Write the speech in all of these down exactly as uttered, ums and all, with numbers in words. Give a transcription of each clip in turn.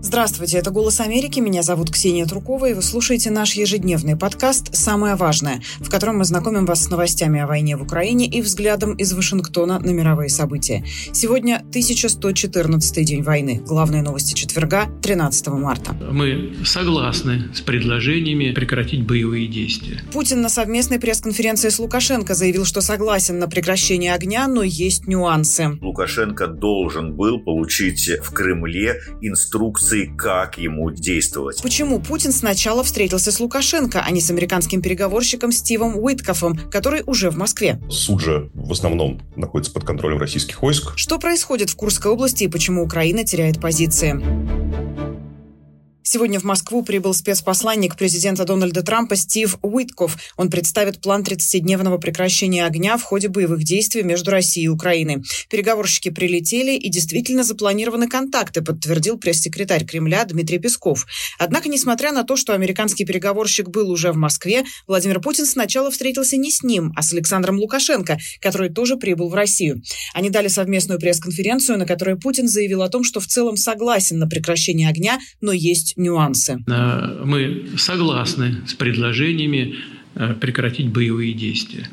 Здравствуйте, это «Голос Америки», меня зовут Ксения Трукова, и вы слушаете наш ежедневный подкаст «Самое важное», в котором мы знакомим вас с новостями о войне в Украине и взглядом из Вашингтона на мировые события. Сегодня тысяча сто четырнадцатый день войны. Главные новости четверга, тринадцатого марта. Мы согласны с предложениями прекратить боевые действия. Путин на совместной пресс-конференции с Лукашенко заявил, что согласен на прекращение огня, но есть нюансы. Лукашенко должен был получить в Кремле инструкции, как ему действовать. Почему Путин сначала встретился с Лукашенко, а не с американским переговорщиком Стивом Уиткофом, который уже в Москве? Суд же в основном находится под контролем российских войск. Что происходит в Курской области и почему Украина теряет позиции? Сегодня в Москву прибыл спецпосланник президента Дональда Трампа Стив Уиткоф. Он представит план тридцатидневного прекращения огня в ходе боевых действий между Россией и Украиной. Переговорщики прилетели и действительно запланированы контакты, подтвердил пресс-секретарь Кремля Дмитрий Песков. Однако, несмотря на то, что американский переговорщик был уже в Москве, Владимир Путин сначала встретился не с ним, а с Александром Лукашенко, который тоже прибыл в Россию. Они дали совместную пресс-конференцию, на которой Путин заявил о том, что в целом согласен на прекращение огня, но есть нюансы. Мы согласны с предложениями прекратить боевые действия.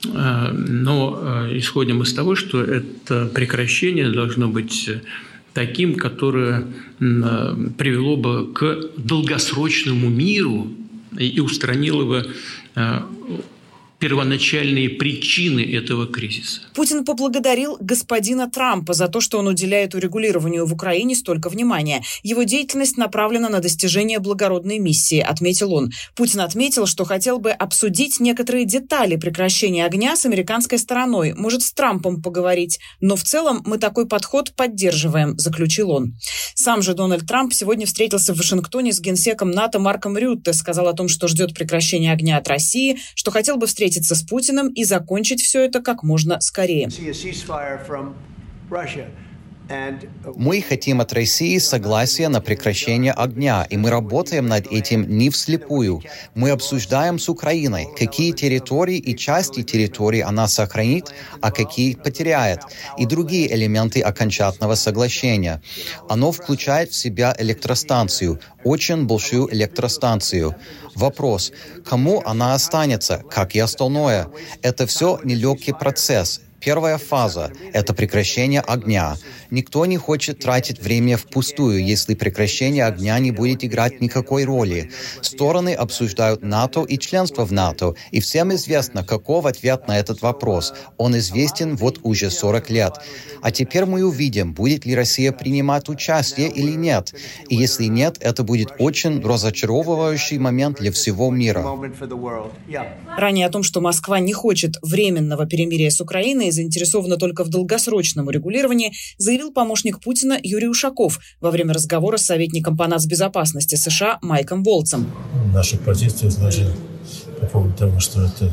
Но исходим из того, что это прекращение должно быть таким, которое привело бы к долгосрочному миру и устранило бы первоначальные причины этого кризиса. Путин поблагодарил господина Трампа за то, что он уделяет урегулированию в Украине столько внимания. Его деятельность направлена на достижение благородной миссии, отметил он. Путин отметил, что хотел бы обсудить некоторые детали прекращения огня с американской стороной, может, с Трампом поговорить. Но в целом мы такой подход поддерживаем, заключил он. Сам же Дональд Трамп сегодня встретился в Вашингтоне с генсеком НАТО Марком Рютте, сказал о том, что ждет прекращения огня от России, что хотел бы встретиться встретиться с Путиным и закончить все это как можно скорее. Мы хотим от России согласия на прекращение огня, и мы работаем над этим не вслепую. Мы обсуждаем с Украиной, какие территории и части территории она сохранит, а какие потеряет, и другие элементы окончательного соглашения. Оно включает в себя электростанцию, очень большую электростанцию. Вопрос, кому она останется, как и остальное. Это все нелегкий процесс. Первая фаза – это прекращение огня. Никто не хочет тратить время впустую, если прекращение огня не будет играть никакой роли. Стороны обсуждают НАТО и членство в НАТО, и всем известно, каков ответ на этот вопрос. Он известен вот уже сорок лет. А теперь мы увидим, будет ли Россия принимать участие или нет. И если нет, это будет очень разочаровывающий момент для всего мира. Ранее о том, что Москва не хочет временного перемирия с Украиной и заинтересована только в долгосрочном урегулировании, заявил помощник Путина Юрий Ушаков во время разговора с советником по нацбезопасности США Майком Волцем. Наша позиция изложена по поводу того, что это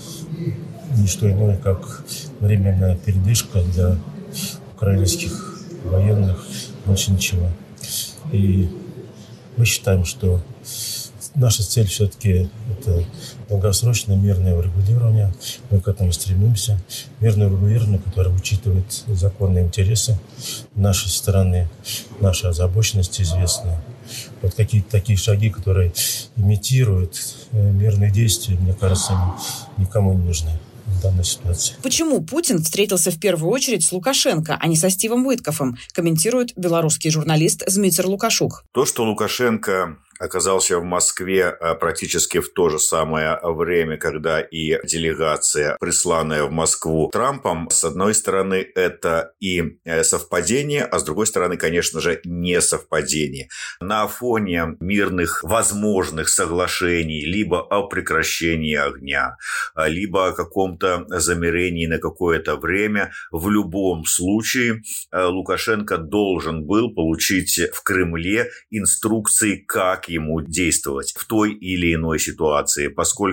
не что иное, как временная передышка для украинских военных, больше ничего. И мы считаем, что наша цель все-таки это долгосрочное мирное урегулирование. Мы к этому стремимся. Мирное урегулирование, которое учитывает законные интересы нашей страны, наша озабоченность известна. Вот какие-то такие шаги, которые имитируют мирные действия, мне кажется, никому не нужны в данной ситуации. Почему Путин встретился в первую очередь с Лукашенко, а не со Стивом Уиткофом, комментирует белорусский журналист Змитер Лукашук. То, что Лукашенко оказался в Москве практически в то же самое время, когда и делегация, присланная в Москву Трампом, с одной стороны, это и совпадение, а с другой стороны, конечно же, не совпадение. На фоне мирных возможных соглашений либо о прекращении огня, либо о каком-то замирении на какое-то время, в любом случае Лукашенко должен был получить в Кремле инструкции, как ему действовать в той или иной ситуации, поскольку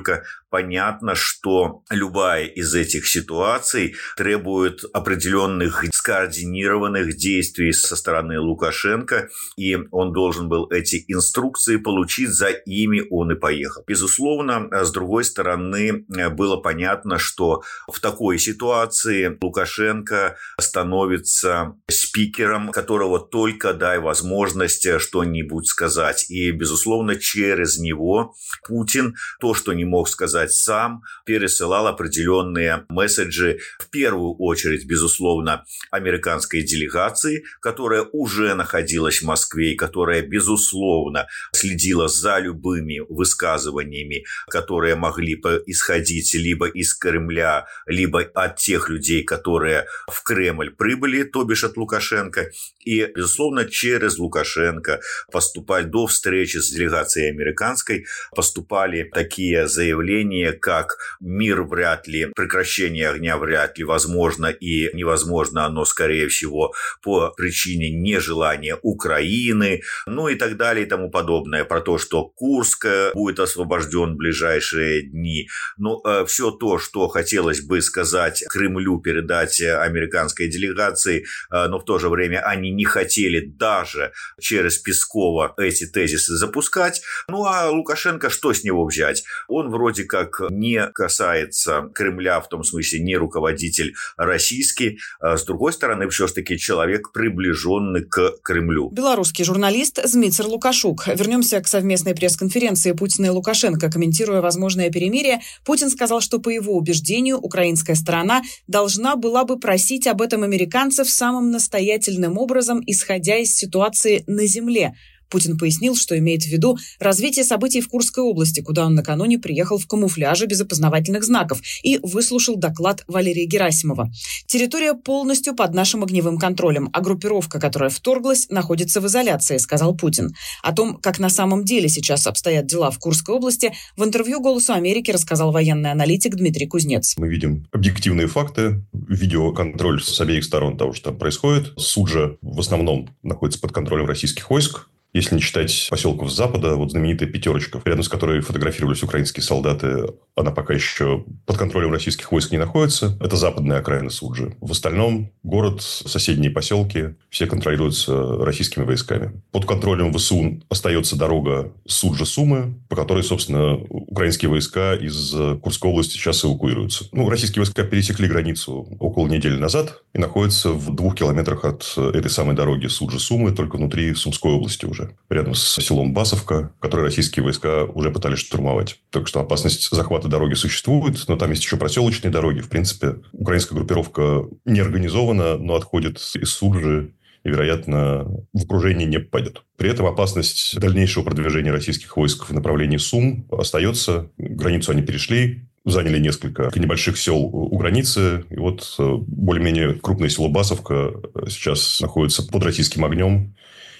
понятно, что любая из этих ситуаций требует определенных скоординированных действий со стороны Лукашенко, и он должен был эти инструкции получить, за ими он и поехал. Безусловно, с другой стороны, было понятно, что в такой ситуации Лукашенко становится спикером, которого только дай возможность что-нибудь сказать. И, безусловно, через него Путин то, что не мог сказать сам, пересылал определенные месседжи, в первую очередь, безусловно, американской делегации, которая уже находилась в Москве и которая, безусловно, следила за любыми высказываниями, которые могли исходить либо из Кремля, либо от тех людей, которые в Кремль прибыли, то бишь от Лукашенко. И, безусловно, через Лукашенко поступали до встречи с делегацией американской, поступали такие заявления, как мир вряд ли, прекращение огня вряд ли возможно, и невозможно оно, скорее всего, по причине нежелания Украины, ну и так далее и тому подобное, про то, что Курск будет освобожден в ближайшие дни. Но э, все то, что хотелось бы сказать Кремлю, передать американской делегации, э, но в то же время они не хотели даже через Пескова эти тезисы запускать. Ну а Лукашенко, что с него взять? Он вроде как не касается Кремля, в том смысле не руководитель российский, а с другой стороны, все-таки человек, приближенный к Кремлю. Белорусский журналист Змицер Лукашук. Вернемся к совместной пресс-конференции Путина и Лукашенко. Комментируя возможное перемирие, Путин сказал, что, по его убеждению, украинская сторона должна была бы просить об этом американцев самым настоятельным образом, исходя из ситуации на земле. Путин пояснил, что имеет в виду развитие событий в Курской области, куда он накануне приехал в камуфляже без опознавательных знаков и выслушал доклад Валерия Герасимова. Территория полностью под нашим огневым контролем, а группировка, которая вторглась, находится в изоляции, сказал Путин. О том, как на самом деле сейчас обстоят дела в Курской области, в интервью «Голосу Америки» рассказал военный аналитик Дмитрий Кузнец. Мы видим объективные факты, видеоконтроль с обеих сторон того, что там происходит. Суджа в основном находится под контролем российских войск. Если не считать поселков с запада, вот знаменитая пятерочка, рядом с которой фотографировались украинские солдаты, она пока еще под контролем российских войск не находится. Это западная окраина Суджи. В остальном город, соседние поселки, все контролируются российскими войсками. Под контролем ВСУ остается дорога Суджа-Сумы, по которой, собственно, украинские войска из Курской области сейчас эвакуируются. Ну, российские войска пересекли границу около недели назад и находятся в двух километрах от этой самой дороги Суджа-Сумы, только внутри Сумской области уже. Рядом с селом Басовка, который российские войска уже пытались штурмовать. Так что опасность захвата дороги существует, но там есть еще проселочные дороги. В принципе, украинская группировка не организована, но отходит из Суджи и, вероятно, в окружение не попадет. При этом опасность дальнейшего продвижения российских войск в направлении Сум остается. Границу они перешли, заняли несколько небольших сел у границы. И вот более-менее крупное село Басовка сейчас находится под российским огнем.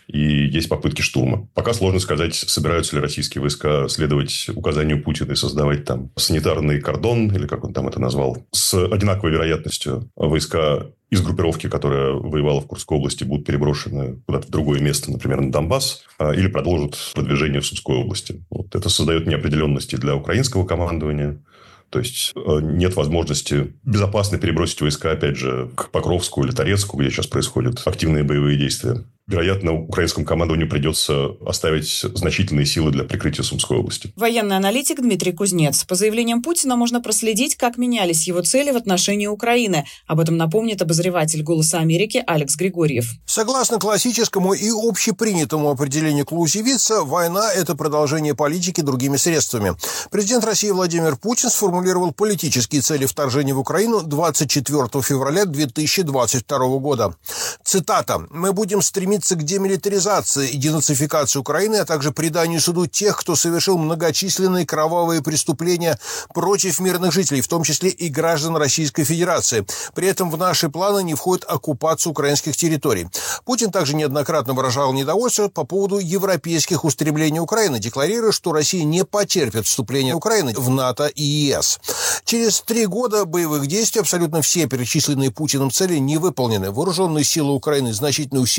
И есть попытки штурма. Пока сложно сказать, собираются ли российские войска следовать указанию Путина и создавать там санитарный кордон, или как он там это назвал. С одинаковой вероятностью войска из группировки, которая воевала в Курской области, будут переброшены куда-то в другое место, например, на Донбасс, или продолжат продвижение в Сумской области. Вот это создает неопределенности для украинского командования. То есть, нет возможности безопасно перебросить войска, опять же, к Покровску или Торецку, где сейчас происходят активные боевые действия. Вероятно, украинскому командованию придется оставить значительные силы для прикрытия Сумской области. Военный аналитик Дмитрий Кузнец. По заявлениям Путина можно проследить, как менялись его цели в отношении Украины. Об этом напомнит обозреватель «Голоса Америки» Алекс Григорьев. Согласно классическому и общепринятому определению Клаузевица, война – это продолжение политики другими средствами. Президент России Владимир Путин сформулировал политические цели вторжения в Украину двадцать четвёртого февраля две тысячи двадцать второго года. Цитата. «Мы будем стремиться к демилитаризации и денацификации Украины, а также преданию суду тех, кто совершил многочисленные кровавые преступления против мирных жителей, в том числе и граждан Российской Федерации. При этом в наши планы не входит оккупация украинских территорий». Путин также неоднократно выражал недовольство по поводу европейских устремлений Украины, декларируя, что Россия не потерпит вступления Украины в НАТО и ЕС. Через три года боевых действий абсолютно все перечисленные Путиным цели не выполнены. Вооруженные силы Украины значительно усилились по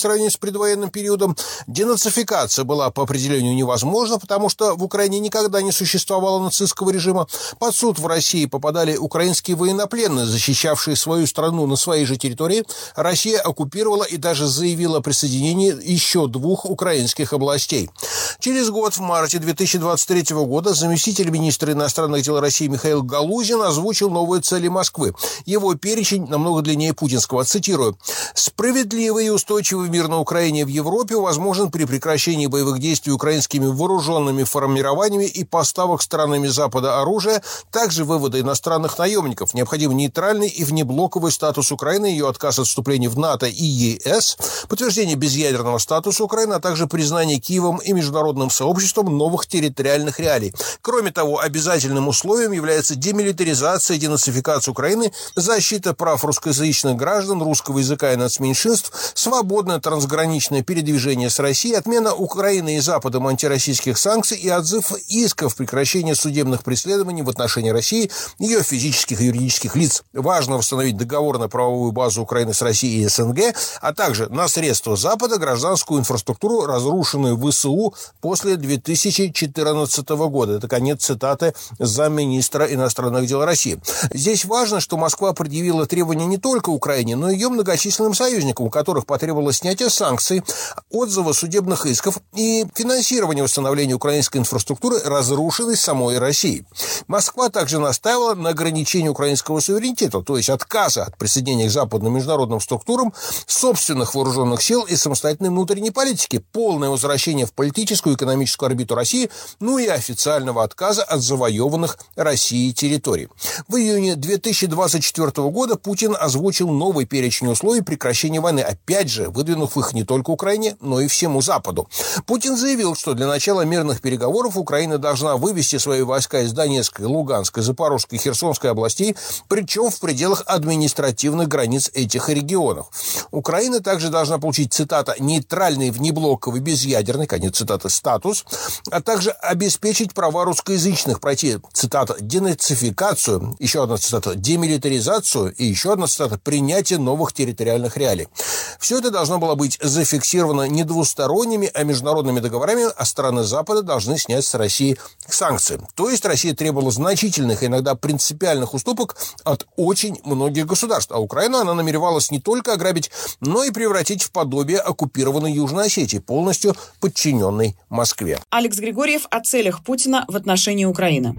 сравнению с предвоенным периодом. Денацификация была по определению невозможна, потому что в Украине никогда не существовало нацистского режима. Под суд в России попадали украинские военнопленные, защищавшие свою страну на своей же территории. Россия оккупировала и даже заявила о присоединении еще двух украинских областей. Через год, в марте две тысячи двадцать третьего года, заместитель министра иностранных дел России Михаил Галузин озвучил новые цели Москвы. Его перечень намного длиннее путинского. Цитирую. «Справедливый и устойчивый мир на Украине и в Европе возможен при прекращении боевых действий украинскими вооруженными формированиями и поставок странами Запада оружия, также вывода иностранных наемников. Необходим нейтральный и внеблоковый статус Украины, ее отказ от вступления в НАТО и ЕС, подтверждение безъядерного статуса Украины, а также признание Киевом и международным сообществом новых территориальных реалий. Кроме того, обязательным условием является демилитаризация и денацификация Украины, защита прав русскоязычных граждан, русского языка и нацменьшинств, свободное трансграничное передвижение с Россией, отмена Украины и Западом антироссийских санкций и отзыв исков прекращения судебных преследований в отношении России, ее физических и юридических лиц. Важно восстановить договорно-правовую базу Украины с Россией и СНГ, а также на средства Запада гражданскую инфраструктуру, разрушенную ВСУ после две тысячи четырнадцатого года». Это конец цитаты замминистра иностранных дел России. Здесь важно, что Москва предъявила требования не только Украине, но и ее многочисленным союзникам, у которых потребовалось снятие санкций, отзыва судебных исков и финансирование восстановления украинской инфраструктуры, разрушенной самой Россией. Москва также настаивала на ограничении украинского суверенитета, то есть отказа от присоединения к западным международным структурам, собственных вооруженных сил и самостоятельной внутренней политики, полное возвращение в политическую и экономическую орбиту России, ну и официального отказа от завоеванных Россией территорий. В июне две тысячи двадцать четвёртого года Путин озвучил новый перечень условий прекращения войны, опять же, выдвинув их не только Украине, но и всему Западу. Путин заявил, что для начала мирных переговоров Украина должна вывести свои войска из Донецкой, Луганской, Запорожской и Херсонской областей, причем в пределах административных границ этих регионов. Украина также должна получить, цитата, «нейтральный, внеблоковый, безъядерный», конец цитаты, статус, а также обеспечить права русскоязычных, пройти, цитата, денацификацию, еще одна цитата, демилитаризацию и еще одна цитата, принятие новых территориальных реалий. Все это должно было быть зафиксировано не двусторонними, а международными договорами, а страны Запада должны снять с России санкции. То есть Россия требовала значительных, иногда принципиальных уступок от очень многих государств, а Украину она намеревалась не только ограбить, но и превратить в подобие оккупированной Южной Осетии, полностью подчиненной Москве. Алекс Григорьев о целях Путина в отношении Украины.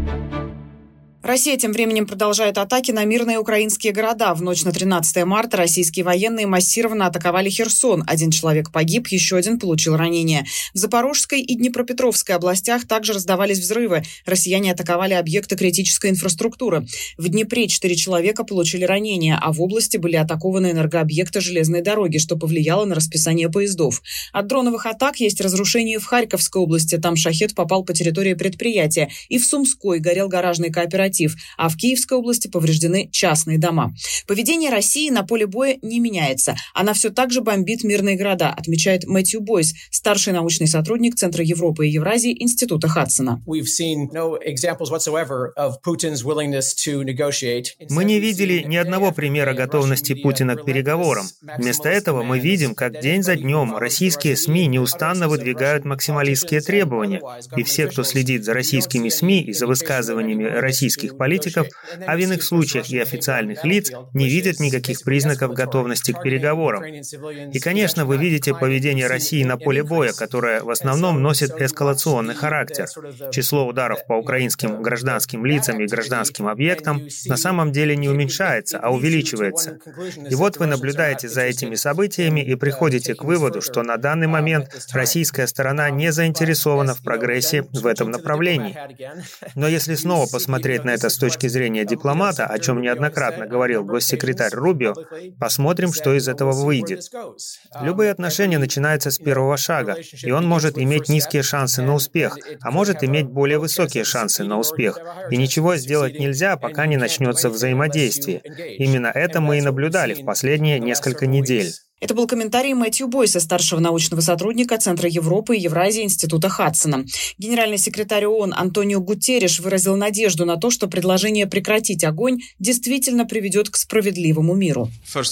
Россия тем временем продолжает атаки на мирные украинские города. В ночь на тринадцатое марта российские военные массированно атаковали Херсон. Один человек погиб, еще один получил ранение. В Запорожской и Днепропетровской областях также раздавались взрывы. Россияне атаковали объекты критической инфраструктуры. В Днепре четыре человека получили ранения, а в области были атакованы энергообъекты железной дороги, что повлияло на расписание поездов. От дроновых атак есть разрушение в Харьковской области. Там шахед попал по территории предприятия. И в Сумской горел гаражный кооператив. А в Киевской области повреждены частные дома. Поведение России на поле боя не меняется. Она все так же бомбит мирные города, отмечает Мэтью Бойс, старший научный сотрудник Центра Европы и Евразии Института Хадсона. Мы не видели ни одного примера готовности Путина к переговорам. Вместо этого мы видим, как день за днем российские СМИ неустанно выдвигают максималистские требования. И все, кто следит за российскими СМИ и за высказываниями российских политиков, а в иных случаях и официальных лиц, не видят никаких признаков готовности к переговорам. И, конечно, вы видите поведение России на поле боя, которое в основном носит эскалационный характер. Число ударов по украинским гражданским лицам и гражданским объектам на самом деле не уменьшается, а увеличивается. И вот вы наблюдаете за этими событиями и приходите к выводу, что на данный момент российская сторона не заинтересована в прогрессе в этом направлении. Но если снова посмотреть на это с точки зрения дипломата, о чем неоднократно говорил госсекретарь Рубио, посмотрим, что из этого выйдет. Любые отношения начинаются с первого шага, и он может иметь низкие шансы на успех, а может иметь более высокие шансы на успех. И ничего сделать нельзя, пока не начнется взаимодействие. Именно это мы и наблюдали в последние несколько недель. Это был комментарий Мэтью Бойса, старшего научного сотрудника Центра Европы и Евразии Института Хадсона. Генеральный секретарь ООН Антонио Гутерриш выразил надежду на то, что предложение прекратить огонь действительно приведет к справедливому миру.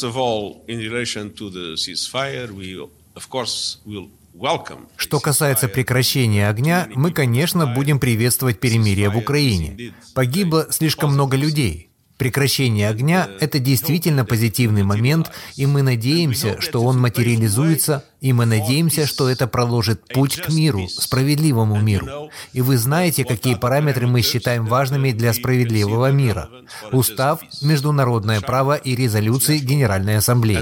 Что касается прекращения огня, мы, конечно, будем приветствовать перемирие в Украине. Погибло слишком много людей. Прекращение огня – это действительно позитивный момент, и мы надеемся, что он материализуется, и мы надеемся, что это проложит путь к миру, справедливому миру. И вы знаете, какие параметры мы считаем важными для справедливого мира. Устав, международное право и резолюции Генеральной Ассамблеи.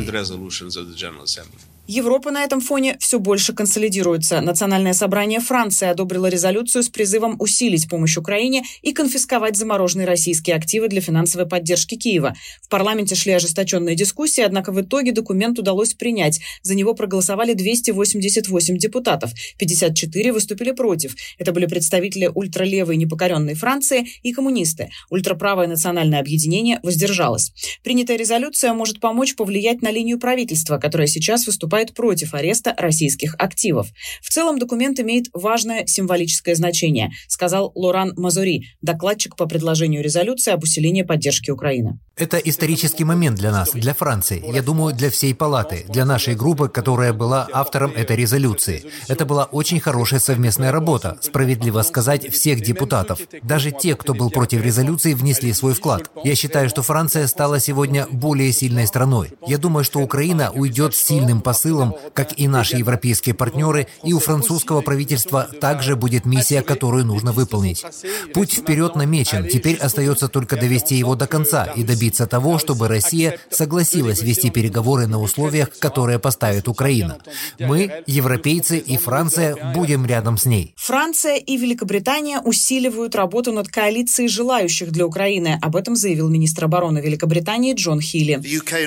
Европа на этом фоне все больше консолидируется. Национальное собрание Франции одобрило резолюцию с призывом усилить помощь Украине и конфисковать замороженные российские активы для финансовой поддержки Киева. В парламенте шли ожесточенные дискуссии, однако в итоге документ удалось принять. За него проголосовали двести восемьдесят восемь депутатов, пятьдесят четыре выступили против. Это были представители ультралевой непокоренной Франции и коммунисты. Ультраправое национальное объединение воздержалось. Принятая резолюция может помочь повлиять на линию правительства, которая сейчас выступает против ареста российских активов. В целом документ имеет важное символическое значение, сказал Лоран Мазури, докладчик по предложению резолюции об усилении поддержки Украины. Это исторический момент для нас, для Франции, я думаю, для всей палаты, для нашей группы, которая была автором этой резолюции. Это была очень хорошая совместная работа, справедливо сказать, всех депутатов. Даже те, кто был против резолюции, внесли свой вклад. Я считаю, что Франция стала сегодня более сильной страной. Я думаю, что Украина уйдет с сильным посылом, как и наши европейские партнеры, и у французского правительства также будет миссия, которую нужно выполнить. Путь вперед намечен, теперь остается только довести его до конца и добиться того, чтобы Россия согласилась вести переговоры на условиях, которые поставит Украина. Мы, европейцы и Франция, будем рядом с ней. Франция и Великобритания усиливают работу над коалицией желающих для Украины. Об этом заявил министр обороны Великобритании Джон Хилли.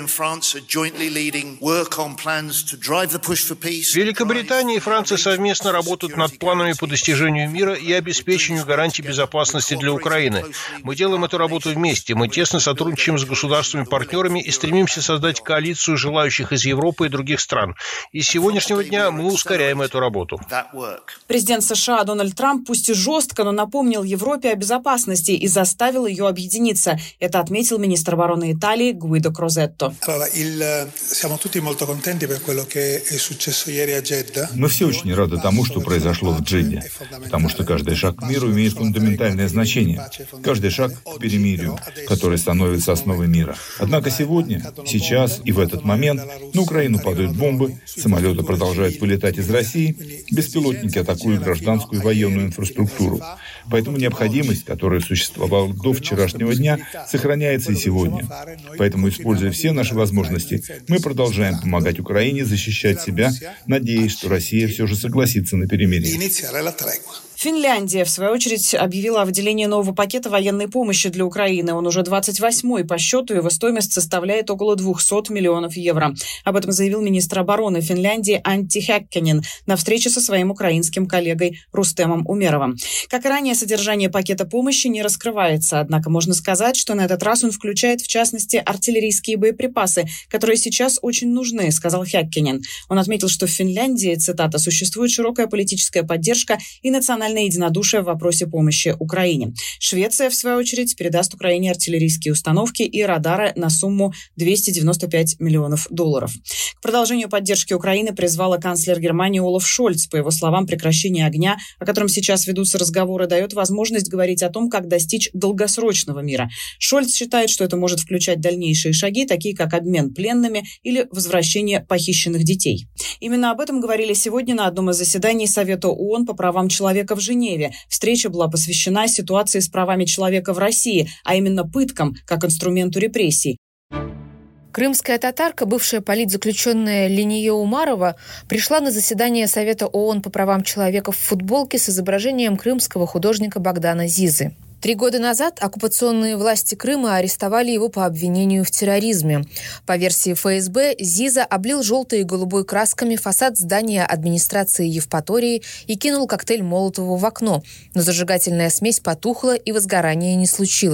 Великобритания и Франция совместно работают над планами по достижению мира и обеспечению гарантий безопасности для Украины. Мы делаем эту работу вместе. Мы тесно сотрудничаем с государствами-партнерами и стремимся создать коалицию желающих из Европы и других стран. И с сегодняшнего дня мы ускоряем эту работу. Президент США Дональд Трамп пусть и жестко, но напомнил Европе о безопасности и заставил ее объединиться. Это отметил министр обороны Италии Гуидо Крозетто. Мы все очень рады тому, что произошло в Джидде, потому что каждый шаг к миру имеет фундаментальное значение. Каждый шаг к перемирию, который становится основой мира. Однако сегодня, сейчас и в этот момент на Украину падают бомбы, самолеты продолжают вылетать из России, беспилотники атакуют гражданскую и военную инфраструктуру. Поэтому необходимость, которая существовала до вчерашнего дня, сохраняется и сегодня. Поэтому, используя все наши возможности, мы продолжаем помогать Украине защищать себя, надеясь, что Россия все же согласится на перемирие. Финляндия, в свою очередь, объявила о выделении нового пакета военной помощи для Украины. Он уже двадцать восьмой по счету, его стоимость составляет около двухсот миллионов евро. Об этом заявил министр обороны Финляндии Анtti Häkkänen на встрече со своим украинским коллегой Рустемом Умеровым. Как и ранее, содержание пакета помощи не раскрывается, однако можно сказать, что на этот раз он включает, в частности, артиллерийские боеприпасы, которые сейчас очень нужны, сказал Häkkänen. Он отметил, что в Финляндии, цитата, «существует широкая политическая поддержка и национальная единодушие в вопросе помощи Украине». Швеция, в свою очередь, передаст Украине артиллерийские установки и радары на сумму двести девяносто пять миллионов долларов. К продолжению поддержки Украины призвала канцлер Германии Олаф Шольц. По его словам, прекращение огня, о котором сейчас ведутся разговоры, дает возможность говорить о том, как достичь долгосрочного мира. Шольц считает, что это может включать дальнейшие шаги, такие как обмен пленными или возвращение похищенных детей. Именно об этом говорили сегодня на одном из заседаний Совета ООН по правам человека в Женеве. Встреча была посвящена ситуации с правами человека в России, а именно пыткам как инструменту репрессий. Крымская татарка, бывшая политзаключенная Линия Умарова, пришла на заседание Совета ООН по правам человека в футболке с изображением крымского художника Богдана Зизы. Три года назад оккупационные власти Крыма арестовали его по обвинению в терроризме. По версии эф эс бэ, Зиза облил желтой и голубой красками фасад здания администрации Евпатории и кинул коктейль Молотова в окно, но зажигательная смесь потухла и возгорания не случилось.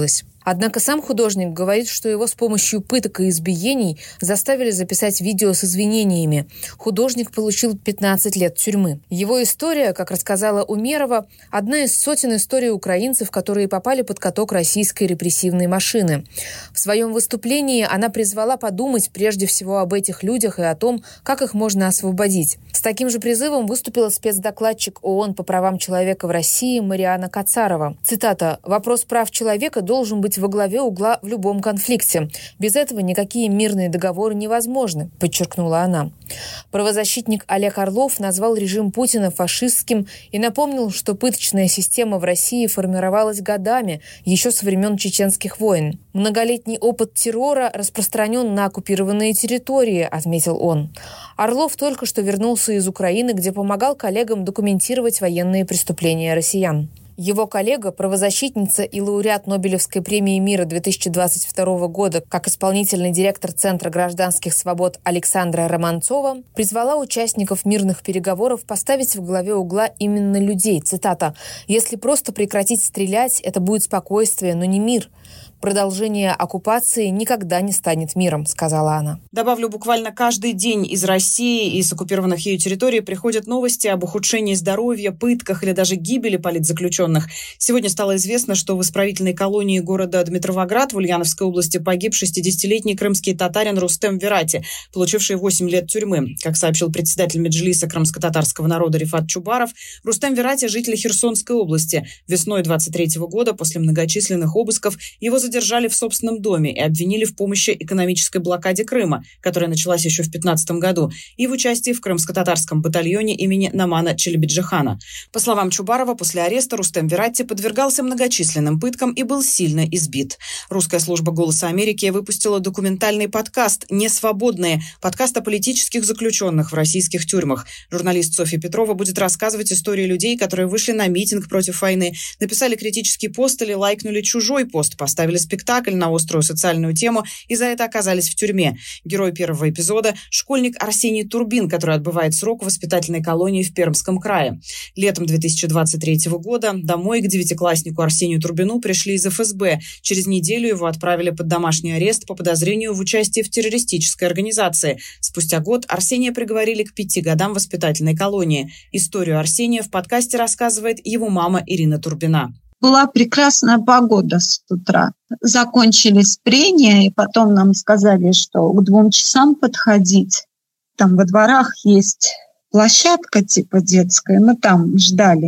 Однако сам художник говорит, что его с помощью пыток и избиений заставили записать видео с извинениями. Художник получил пятнадцать лет тюрьмы. Его история, как рассказала Умерова, одна из сотен историй украинцев, которые попали под каток российской репрессивной машины. В своем выступлении она призвала подумать прежде всего об этих людях и о том, как их можно освободить. С таким же призывом выступила спецдокладчик ООН по правам человека в России Мариана Кацарова. Цитата: «Вопрос прав человека должен быть во главе угла в любом конфликте. Без этого никакие мирные договоры невозможны», подчеркнула она. Правозащитник Олег Орлов назвал режим Путина фашистским и напомнил, что пыточная система в России формировалась годами, еще со времен чеченских войн. «Многолетний опыт террора распространен на оккупированные территории», отметил он. Орлов только что вернулся из Украины, где помогал коллегам документировать военные преступления россиян. Его коллега, правозащитница и лауреат Нобелевской премии мира две тысячи двадцать второго года, как исполнительный директор Центра гражданских свобод Александра Романцова, призвала участников мирных переговоров поставить в главе угла именно людей. Цитата: «Если просто прекратить стрелять, это будет спокойствие, но не мир. Продолжение оккупации никогда не станет миром», сказала она. Добавлю, буквально каждый день из России и с оккупированных ею территорий приходят новости об ухудшении здоровья, пытках или даже гибели политзаключенных. Сегодня стало известно, что в исправительной колонии города Дмитровоград в Ульяновской области погиб шестидесятилетний крымский татарин Рустем Верати, получивший восемь лет тюрьмы. Как сообщил председатель Меджлиса крымско-татарского народа Рифат Чубаров, Рустем Верати – житель Херсонской области. Весной двадцать третьего года после многочисленных обысков его задержали в собственном доме и обвинили в помощи экономической блокаде Крыма, которая началась еще в две тысячи пятнадцатом году, и в участии в крымско-татарском батальоне имени Намана Челебиджихана. По словам Чубарова, после ареста Рустем Верати подвергался многочисленным пыткам и был сильно избит. Русская служба «Голоса Америки» выпустила документальный подкаст «Несвободные», подкаст о политических заключенных в российских тюрьмах. Журналист Софья Петрова будет рассказывать истории людей, которые вышли на митинг против войны, написали критический пост или лайкнули чужой пост, поставили спектакль на острую социальную тему и за это оказались в тюрьме. Герой первого эпизода – школьник Арсений Турбин, который отбывает срок в воспитательной колонии в Пермском крае. Летом две тысячи двадцать третьего года домой к девятикласснику Арсению Турбину пришли из эф эс бэ. Через неделю его отправили под домашний арест по подозрению в участии в террористической организации. Спустя год Арсения приговорили к пяти годам воспитательной колонии. Историю Арсения в подкасте рассказывает его мама Ирина Турбина. Была прекрасная погода с утра. Закончились прения, и потом нам сказали, что к двум часам подходить. Там во дворах есть площадка типа детская, мы там ждали.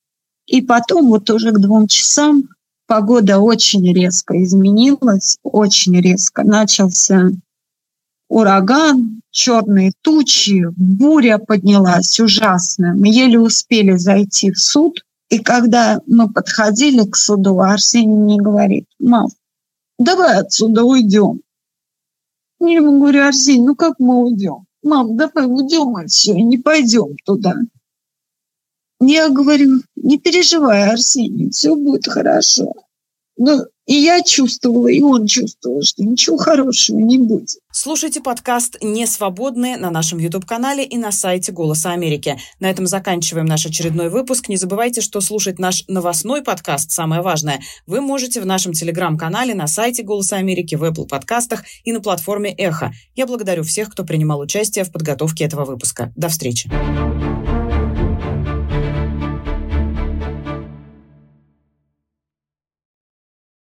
И потом вот уже к двум часам погода очень резко изменилась, очень резко. Начался ураган, черные тучи, буря поднялась ужасная. Мы еле успели зайти в суд. И когда мы подходили к суду, Арсений мне говорит: «Мам, давай отсюда уйдем». Я ему говорю: «Арсений, ну как мы уйдем? Мам, давай уйдем и все, не пойдем туда». Я говорю: «Не переживай, Арсений, все будет хорошо». Ну, и я чувствовала, и он чувствовал, что ничего хорошего не будет. Слушайте подкаст «Несвободные» на нашем YouTube-канале и на сайте «Голоса Америки». На этом заканчиваем наш очередной выпуск. Не забывайте, что слушать наш новостной подкаст, самое важное, вы можете в нашем Телеграм-канале, на сайте «Голоса Америки», в Apple подкастах и на платформе «Эхо». Я благодарю всех, кто принимал участие в подготовке этого выпуска. До встречи.